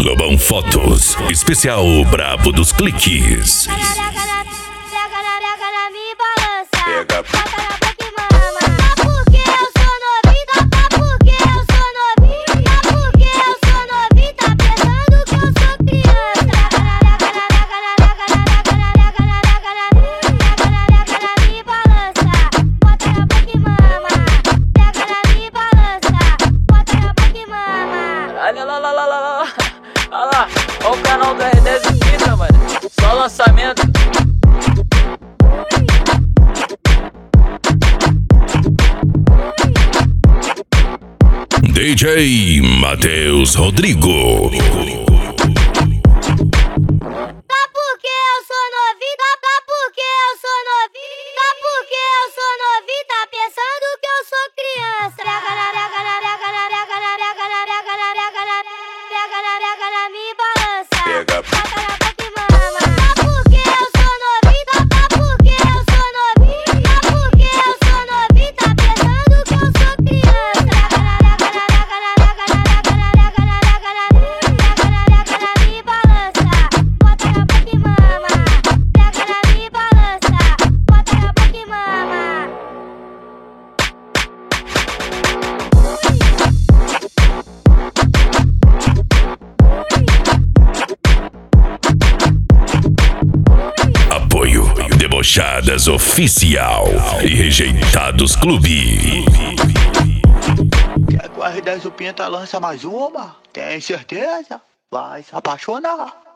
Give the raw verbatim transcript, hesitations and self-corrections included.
Lobão Fotos, especial brabo dos cliques. Pega. Olha lá, lá, lá, lá, lá. Olha lá, olha o canal do R dez Fita, mano. Só lançamento. D J Matheus Rodrigo. Tá porque eu sou novinho, tá, tá porque eu sou novinho, tá porque eu sou novinho, tá pensando que eu sou criança. Rega na rega na rega na rega na rega na rega na rega na rega na rega na minha balança. Pega. Bota na boca e mama. Tá porque eu sou novinho, tá, tá porque eu sou novinho, tá porque eu sou novinho, tá pensando que eu sou criança. Rega na rega na rega na rega na rega na rega na rega na rega na rega na minha balança. Bota na boca e mama. Pega na minha balança. Bota na boca e mama. Apoio Debochadas Oficial e Rejeitados Clube. Quer que o R dez o Pinta lança mais uma? Tem certeza? Vai se apaixonar.